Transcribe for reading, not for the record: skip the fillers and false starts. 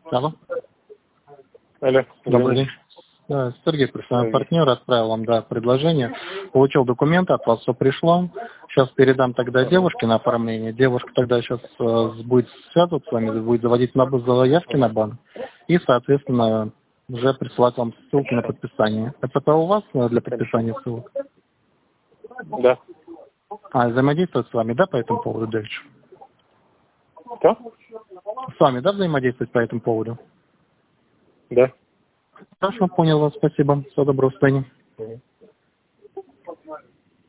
Алло. Алло. Добрый день. Да, Сергей, профессиональный партнер, отправил вам предложение. Получил документы, от вас все пришло. Сейчас передам тогда девушке на оформление. Девушка тогда сейчас будет связываться с вами, будет заводить заявки на банк. И, соответственно, уже присылать вам ссылки на подписание. Это у вас для подписания ссылок? Да. Взаимодействовать с вами, да, по этому поводу дальше? Что? С вами, да, взаимодействовать по этому поводу? Да. Хорошо, понял вас, спасибо. Всего доброго, до свидания.